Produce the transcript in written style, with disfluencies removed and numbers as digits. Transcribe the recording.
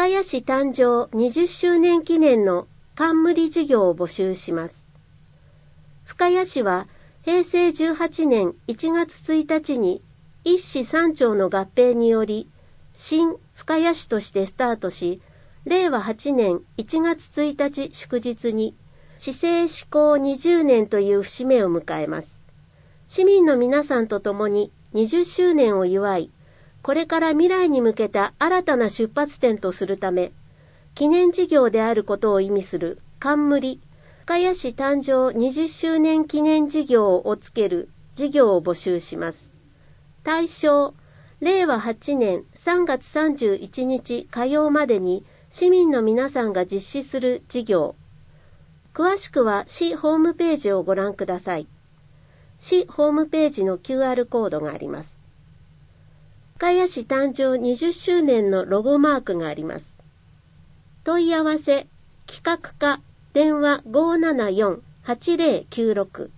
深谷市誕生20周年記念の冠事業を募集します。深谷市は平成18年1月1日に一市三町の合併により新深谷市としてスタートし、令和8年1月1日祝日に市政施行20年という節目を迎えます。市民の皆さんと共に20周年を祝い、これから未来に向けた新たな出発点とするため、記念事業であることを意味する冠深谷市誕生20周年記念事業をつける事業を募集します。対象、令和8年3月31日火曜までに市民の皆さんが実施する事業。詳しくは市ホームページをご覧ください。市ホームページの QR コードがあります。深谷市誕生20周年のロゴマークがあります。問い合わせ、企画課、電話 574-8096